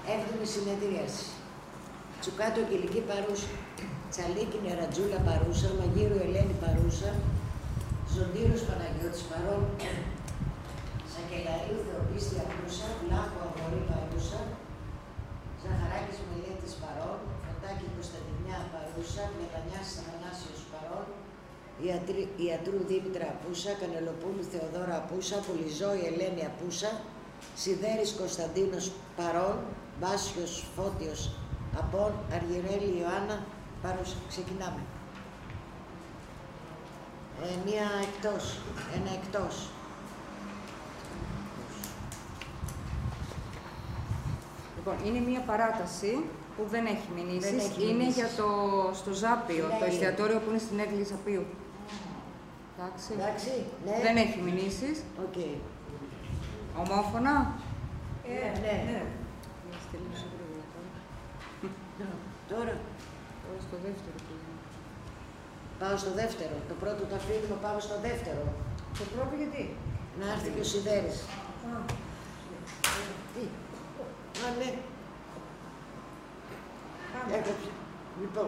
7η συνεδρίαση. Τσουκάτο Κυλική παρούσα. Τσαλίκη Νερατζούλα παρούσα. Μαγείρου Ελένη παρούσα. Ζοντήρος Παναγιώτης παρόν. Σακελαρίου Θεοπίστη παρούσα. Λάχο Αγορή παρούσα. Ζαχαράκης Μελέτης παρόν. Φωτάκη Κωνσταντινιά παρούσα. Μετανιάς Αθανάσιος παρόν. Ιατρού Δήμητρα Απούσα. Κανελοπούλου Θεοδόρα Απούσα. Πολυζώη Ελένη Απούσα. Σιδέρης Κωνσταντίνος παρόν. Μπάσιος Φώτιος Απόν. Αργυρέλη Ιωάννα παρούσα. Ξεκινάμε. Μία εκτός. Ένα εκτός. Λοιπόν, είναι μία παράταση που δεν έχει μηνύσεις. Είναι για στο Ζάπιο, το εστιατόριο που είναι στην Έγκλη Ζαπίου. Εντάξει, ναι. Δεν έχει μηνύσεις. Okay. Ομόφωνα. Ναι. Τώρα. Τώρα στο δεύτερο. Πάω στο δεύτερο. Το πρώτο το αφήνουμε, πάμε στο δεύτερο. Το πρώτο γιατί? Να έρθει και ο Σιδέρης. Τι. Α, ναι. Έκοψε. Λοιπόν.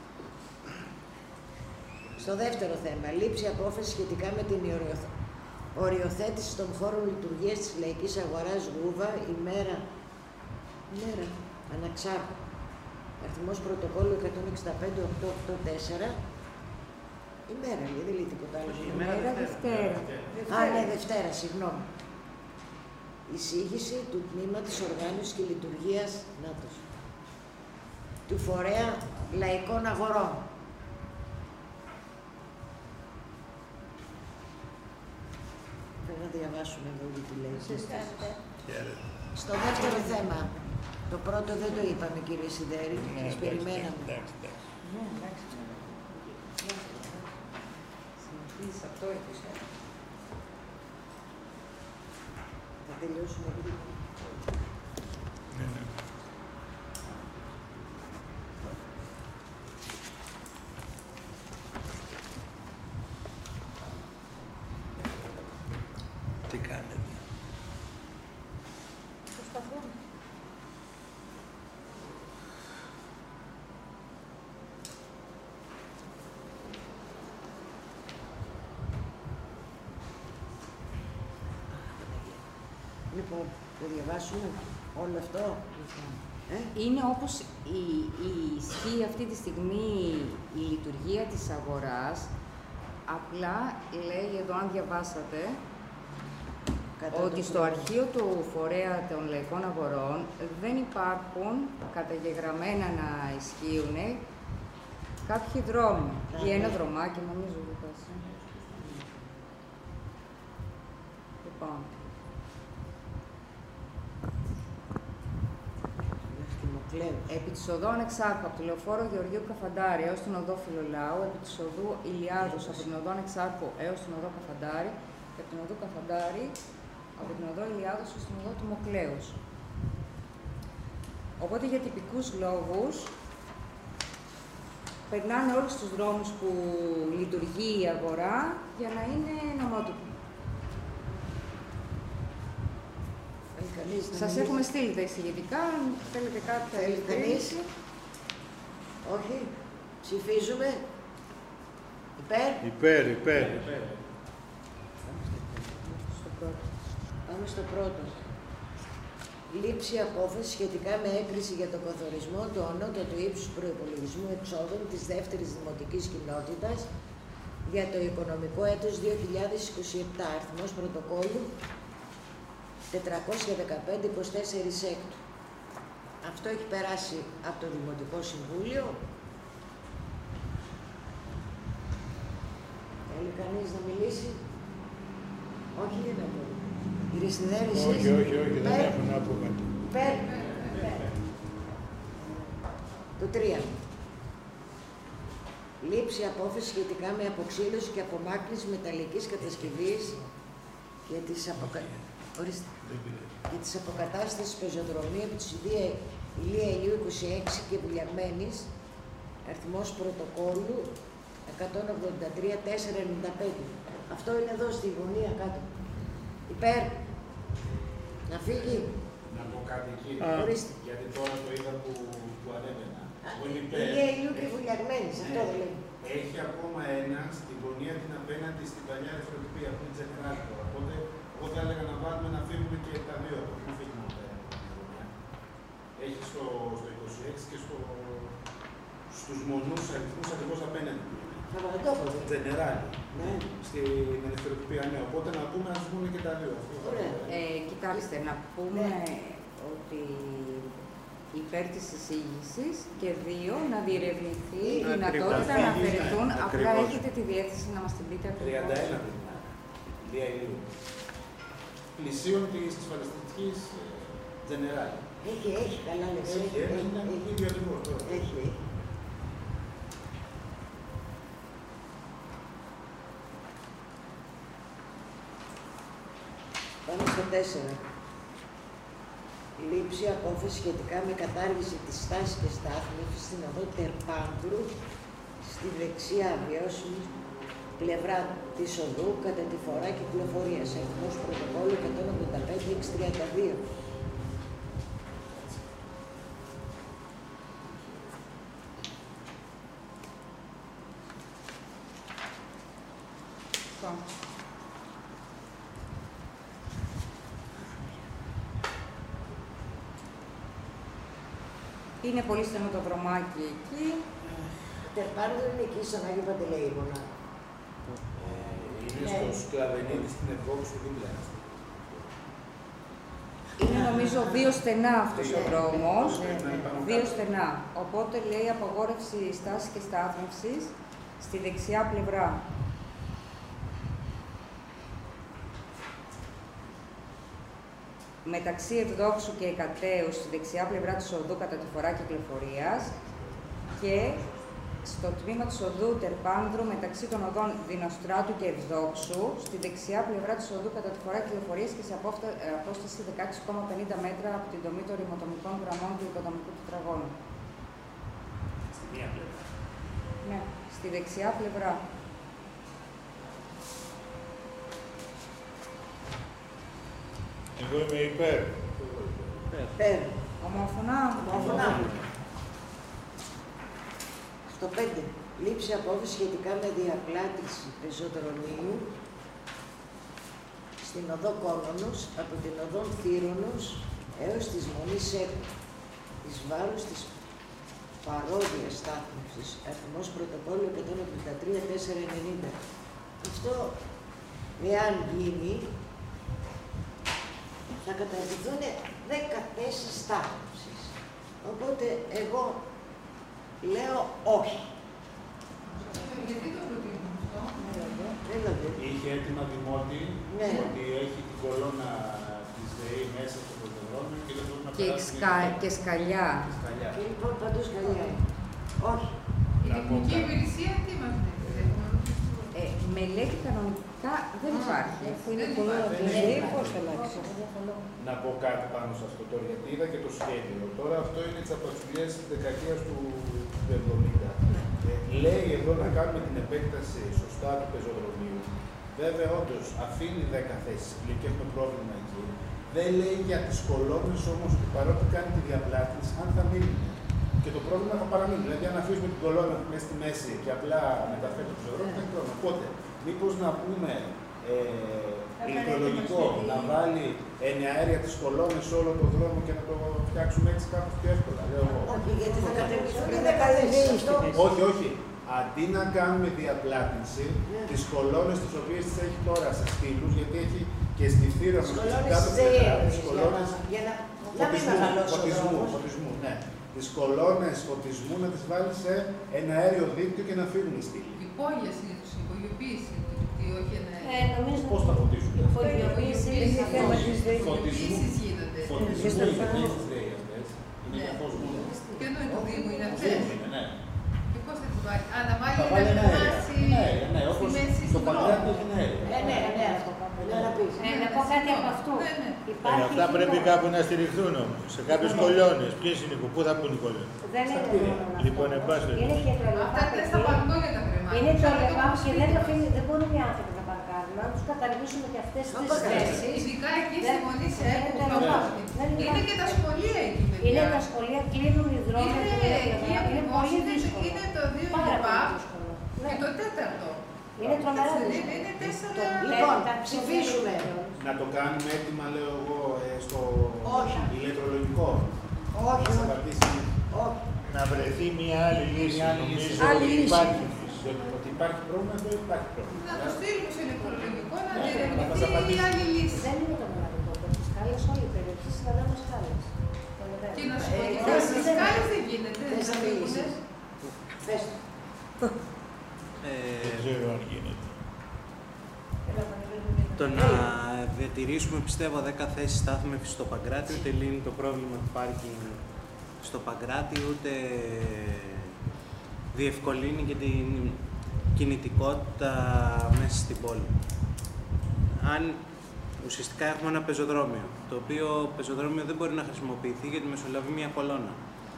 Στο δεύτερο θέμα. Λήψη απόφαση σχετικά με την οριοθέτηση των χώρων λειτουργίας της Λαϊκής Αγοράς Γούβα, ημέρα Αναξάρχου. Αριθμός πρωτοκόλλου 165-884. Ημέρα, δεν λέει τίποτα άλλο. Ημέρα Δευτέρα. Α, ναι, Δευτέρα, συγγνώμη. Εισήγηση του Τμήματος Οργάνωσης και Λειτουργίας του Φορέα Λαϊκών Αγορών. Πρέπει να διαβάσουμε εδώ τι λέει. Στο δεύτερο θέμα. Το πρώτο δεν το είπαμε, κύριε Σιδέρη. Σας περιμέναμε. Εντάξει. Συνεχίζεις αυτό, Θα τελειώσουμε γρήγορα. Τι κάνετε? Προσπαθούμε. Λοιπόν, το διαβάσουμε όλο αυτό. Είναι όπως ισχύει αυτή τη στιγμή η λειτουργία της αγοράς, απλά λέει εδώ, αν διαβάσατε, ότι στο αρχείο του φορέα των λαϊκών αγορών δεν υπάρχουν καταγεγραμμένα να ισχύουν κάποιοι δρόμοι ή ένα δρομάκι, νομίζω. Λοιπόν. Επί της οδού Ανεξάρχου από το λεωφόρο Γεωργίου Καφαντάρη έως την οδό Φιλολάου, επί της οδού Ηλιάδος από την οδό Ανεξάρχου έως την οδό Καφαντάρη και από την οδό Καφαντάρη από την οδό Ηλιάδος έως την οδό του Μοκλέους. Οπότε για τυπικούς λόγους περνάνε όλους τους δρόμους που λειτουργεί η αγορά για να είναι νομότυποι. Σας έχουμε στείλει τα εισηγητικά, αν θέλετε κάποια διευκρίνηση. Όχι. Ψηφίζουμε. Υπέρ. Πάμε στο πρώτο. Λήψη απόφαση σχετικά με έγκριση για τον καθορισμό του ανώτατου ύψους προϋπολογισμού εξόδων της δεύτερης δημοτικής κοινότητας για το οικονομικό έτος 2027. Αριθμός πρωτοκόλλου 415-24 έκτου. Αυτό έχει περάσει από το Δημοτικό Συμβούλιο. Θέλει κανείς να μιλήσει? Όχι, δεν έχω. Κύριε Σιδέρη, εσείς? Όχι, δεν έχω να πω κάτι. Το 3. Λήψη απόφαση σχετικά με αποξήλωση και απομάκρυνση μεταλλικής κατασκευής για τις αποκατάστασεις πεζοδρομίου από τη Ηλία Ηλίου 26 και Βουλιαγμένης, αριθμός πρωτοκόλλου 183-495. Αυτό είναι εδώ στη γωνία κάτω. Υπέρ. Να φύγει. Να πω κάτι εκεί, γιατί τώρα το είδα που ανέβαινα. Είναι λίγο και βουλιαγμένη, αυτό δεν λέει. Έχει ακόμα ένα στην γωνία την απέναντι στην παλιά ρευτοτυπία που είναι Τζενεράλτο. Οπότε, εγώ θα έλεγα να βάλουμε να φύγουμε και τα δύο από εκεί. Φύγουμε από την γωνία. Έχει στο 26 και στους μονούς αριθμούς ακριβώς απέναντι. Παπαδόπουλο. Τζενεράλτο. Ναι. Στην ελευθεροτυπία, ναι. Οπότε να πούμε να βγουν και τα δύο. Κοιτάξτε, να πούμε ότι υπέρ της εισήγησης και δύο, να διερευνηθεί η δυνατότητα να αφαιρεθούν. Απλά έχετε τη διεύθυνση να μας την πείτε ακριβώς. 31 πριν. Λία Ηλίου. Πλησίων της ασφαλιστικής Τζενεράλ. Έχει καλά λες. Έχει ίδιο ακριβώς τώρα. Έχει. Πάμε στο 4. Λήψη απόφαση σχετικά με κατάργηση της στάσης και στάθμευσης στην οδό Τερπάνδρου στη δεξιά βιώσιμη πλευρά της οδού κατά τη φορά κυκλοφορίας. Αριθμός πρωτοκόλλου 185-632. Είναι πολύ στενό το δρομάκι εκεί. Τερπάνδρου είναι εκεί στον Άγιο Παντελεήμονα. Είναι στο Σκλαβενίδη στην Ευρώπη δίπλα. Είναι νομίζω δύο στενά αυτός ο δρόμος. Δύο στενά. Οπότε λέει απαγόρευση στάσης και στάθμευσης στη δεξιά πλευρά. Μεταξύ Ευδόξου και Εκατέου στη δεξιά πλευρά της οδού κατά τη φορά κυκλοφορίας και στο τμήμα της οδού Τερπάνδρου μεταξύ των οδών Δινοστράτου και Ευδόξου στη δεξιά πλευρά της οδού κατά τη φορά κυκλοφορίας και σε απόσταση 16,50 μέτρα από την τομή των ρημοτομικών γραμμών του οικοδομικού τετραγώνου. Στη μία πλευρά. Ναι, στη δεξιά πλευρά. Εγώ είμαι υπέρ. Υπέρ. Ομόφωνα. Ομόφωνα. Στο 5. Λήψη απόφαση σχετικά με διαπλάτηση πεζοδρομίου στην οδό Κόνονος από την οδό Θύρονος έως της Μονής Έκου εις βάρος της παρόδιας στάθμευσης, αριθμός πρωτοκόλλου 173-490. Αυτό, εάν γίνει, θα καταρτηθούν 14 στάθμευσεις. Οπότε εγώ λέω όχι. Γιατί το προτείνουμε αυτό? Δηλαδή. Είχε έτοιμα Δημότη ότι έχει την κολόνα της ΔΕΗ μέσα στο πεζοδρόμιο και δεν μπορεί να περάσει. Και σκαλιά. Και λοιπόν παντού σκαλιά είναι. Όχι. Η τεχνική υπηρεσία τι μας λέει? Μελέτη κανονικά δεν υπάρχει. Αφού είναι πολύ πώς θα αλλάξει. Να πω κάτι πάνω σε αυτό τώρα, γιατί είδα και το σχέδιο. Τώρα αυτό είναι τις απασχολίες της δεκαετίας του 70. Λέει εδώ να κάνουμε την επέκταση σωστά του πεζοδρομίου. Βέβαια, όντως, αφήνει 10 θέσεις πλήν και έχουμε πρόβλημα εκεί. Δεν λέει για τις κολόνες όμως ότι παρότι κάνει τη διαπλάτηση, αν θα μείνει. Και το πρόβλημα θα παραμείνει. Δηλαδή, αν αφήσουμε την κολόνα μέσα στη μέση και απλά μεταφέρει το πεζοδρόμιο, θα έχει πρόβλημα. Οπότε, μήπως να πούμε ηλεκτρολογικό, να βάλει ενιαέρια τις κολόνες σε όλο τον δρόμο και να το φτιάξουμε έτσι κάπως πιο εύκολα. Όχι, γιατί θα κατεβηθούν οι 10 θέσεις. Όχι, όχι. Αντί να κάνουμε διαπλάτηση, τις κολόνες τις οποίες τις έχει τώρα σε στήλους, γιατί έχει και στη θύρα μας και στην κάτω πλευρά, τις κολόνες φωτισμού, ναι. Τις κολόνες φωτισμού να τις βάλει σε ένα αέριο δίκτυο και να φύγουν οι στήλοι. Η πόλια συνήθως, η υπογειοποίηση του δικτύου, όχι ένα Νομίζω πώς θα φωτίσουν. η υπογειοποίηση είναι θέμα της ΔΕΗ. Φωτισμούς γίνονται. Φωτισμού είναι και στις ΔΕΗ αυτές. Είναι για φως μόνο. Και ενώ είναι το Δήμο, είναι αυτές. Ναι. Και πώς θα τις βάλει? Να βάλει Θα βάλει ένα αέριο. βάση Ναι, όπως στη μέση στο του Παγκράτη δρόμου. έχει ένα αέριο. Ναι, αυτό. Να πεις. Να πω κάτι από αυτό. Ναι, ναι. Υπάρχει Αυτά πρέπει κάπου να στηριχθούν όμως. Σε κάποιες κολόνες. Ποιες είναι, πού θα πούν οι κολόνες. Δεν είναι μόνο αυτό. Λοιπόν, εν πάση Είναι και το Αυτά είναι στα παλκόνια τα κρεμάτια. Είναι το λεβάμ και δεν το αφήνει, δεν μπορούν οι άνθρωποι να παρκάρουν. Να τους καταργήσουμε και αυτές τις θέσεις. Ειδικά εκεί στη Μονή σε Δεν Έκου, είναι το λεβάμ. Είναι υπάρχει. και τα σχολεία εκεί, παιδιά. Είναι τα σχολεία, κλείνουν οι δρόμοι. Είναι πολύ δύσκολο. Είναι το 2 Πάρα ΙΠΑ πολύ δύσκολο. και το 4ο. Είναι τρομερά Έτσι, δύσκολο. είναι 4. Λοιπόν, ψηφίζουμε. Να το κάνουμε έτοιμα, λέω εγώ, στο Όχι. ηλεκτρολογικό. Όχι, Να όχι. πατήσει Όχι. Να βρεθεί μια άλλη λύση. Μια άλλη λύση. Νομίζω Άλλη ότι λύση. υπάρχει. ότι υπάρχει πρόβλημα, εδώ υπάρχει πρόβλημα. Να το στείλουμε στο ηλεκτρολογικό να Ναι, να μας διερευνηθεί η απαντήσει. άλλη λύση. Δεν είναι το μοναδικό. Το σκάλες, όλη η περιοχή συναντάμε σκάλες. Και να σου πω, Ε, και θες- στις σκάλες δεν γίνεται. Θες να δεν μιλήσεις. φύγουνε. Πες το. Δεν ξέρω αν γίνεται. Το να διατηρήσουμε, πιστεύω, 10 θέσεις στάθμευσης στο Παγκράτη, ούτε λύνει το πρόβλημα του πάρκινγκ στο Παγκράτη, ούτε διευκολύνει και την κινητικότητα μέσα στην πόλη. Αν ουσιαστικά έχουμε ένα πεζοδρόμιο, το οποίο πεζοδρόμιο δεν μπορεί να χρησιμοποιηθεί γιατί μεσολαβεί μια κολόνα.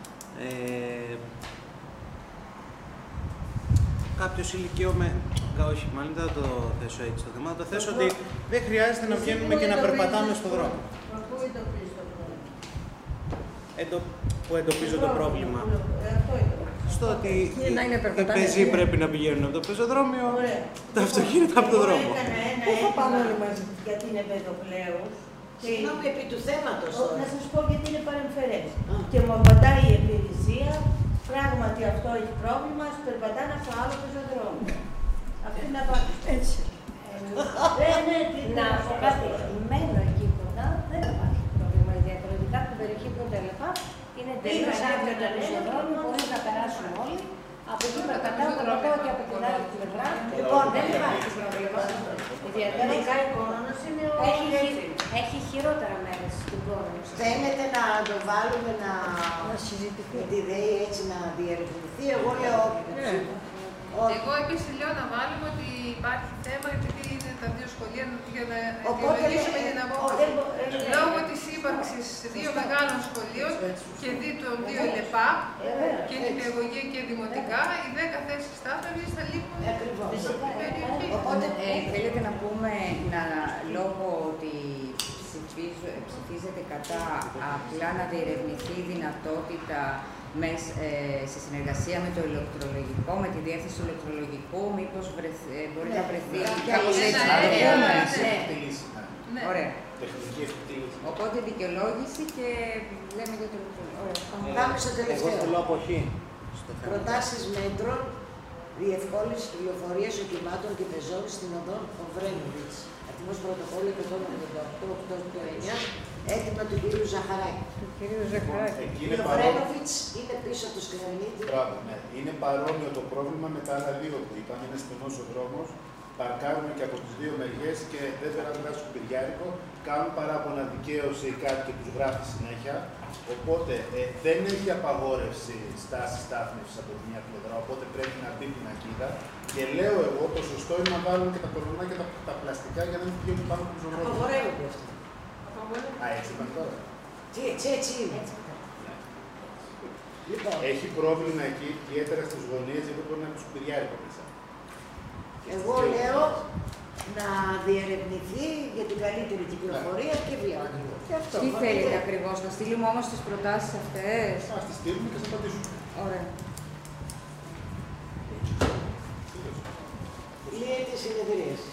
Κάποιος όχι, μάλλον δεν θα το θέσω έτσι το θέμα, θα το θέσω ότι δεν χρειάζεται να βγαίνουμε και να περπατάμε στον δρόμο. Πού εντοπίζεις το πρόβλημα. Που εντοπίζω το πρόβλημα. Αυτό είναι. Στο ότι Να είναι οι περπατάνε. πεζοί πρέπει να πηγαίνουν από το πεζοδρόμιο, τα αυτοκίνητα από το δρόμο. Πού θα πάμε όλοι μαζί. Γιατί είναι πεδοπλέους. Συγγνώμη, επί του θέματος Να τώρα. σας πω γιατί είναι παρεμφερές. Και μου απαντάει η υπηρεσία, πράγματι αυτό έχει πρόβλημα, σου περπατάνε από το άλλο πεζοδρόμιο. Αυτή είναι απάντηση. Έτσι. Ναι, Να πω κάτι. Μένω εκεί κοντά, δεν υπάρχει πρόβλημα. Ιδιαίτερα ειδικά την περιοχή του ΤΕΛΕΠΑ είναι τελείως άδειο το πεζοδρόμιο, μπορεί να περάσουν όλοι. Από εκεί περπατάω το ρωτώ και από την άλλη πλευρά. Λοιπόν, Δεν υπάρχει πρόβλημα. Ιδιαίτερα Ειδικά η Κόνος είναι ο έχει χειρότερα μέρες στην Κόνος. Θέλετε να το βάλουμε να συζητηθεί με τη ΔΕΗ έτσι να διερευνηθεί. Εγώ λέω όχι. Εγώ επίσης λέω να βάλουμε ότι υπάρχει θέμα επειδή είναι τα δύο σχολεία για να Οπότε, αιτιολογήσουμε την απόφαση. όχι. Λόγω της ύπαρξης δύο μεγάλων σχολείων και των δύο ΛΕΠΑ και νηπιαγωγεία και δημοτικά, οι 10 θέσεις στάθμευσης θα λείπουν Ακριβώς. στην περιοχή. Οπότε, Θέλετε να πούμε, λόγω ότι ψηφίζεται κατά, απλά να διερευνηθεί η δυνατότητα σε συνεργασία με το ηλεκτρολογικό, με τη διεύθυνση του ηλεκτρολογικού, μήπως μπορεί να βρεθεί κάπως έτσι να το πούμε. Ναι. Ωραία. Τεχνική επιτήρηση. Οπότε δικαιολόγηση και λέμε για το ηλεκτρολογικό. πάμε στο Εγώ τελευταίο. θέλω αποχή στο θέμα. Προτάσεις μέτρων διευκόλυνση κυκλοφορίας οχημάτων και πεζών στην οδό Οβρένοβιτς. Αριθμός πρωτοκόλλου 188-8-9, έτοιμα του κύριου Ζαχαράκη. Του κυρίου Ζαχαράκη. Εκεί Η είναι παρόμοιο. Οβρένοβιτς είναι πίσω από το Σκληρανίτη. Μπράβο, ναι. Είναι παρόμοιο το πρόβλημα με τα άλλα δύο που είπαμε. Είναι στενός ο δρόμος. Παρκάρουν και από τις δύο μεριές και δεν περνάνε ένα σκουπιδιάρικο. Κάνουν παράπονα δικαίωση ή κάτι και τους γράφει συνέχεια. Οπότε δεν έχει απαγόρευση στάση στάθμευσης από τη μια πλευρά. Οπότε πρέπει να μπει την ακίδα. Και λέω εγώ το σωστό είναι να βάλουν και τα κολονά και τα πλαστικά για να μην πηγαίνουν πάνω από τους δρόμους. Απαγορεύονται αυτά. Α, έτσι είπαν τώρα. Έτσι είναι. Λοιπόν, Έχει πρόβλημα εκεί, ιδιαίτερα στις γωνίες, γιατί μπορεί να είναι σκουπιδιάρικο μέσα. εγώ λέω να διερευνηθεί για την καλύτερη κυκλοφορία και βιώσιμη. Και αυτό. Τι θέλετε ακριβώς, να στείλουμε όμως τις προτάσεις αυτές. Ας τις στείλουμε και θα απαντήσουμε. Ωραία. Λύεται η συνεδρίαση.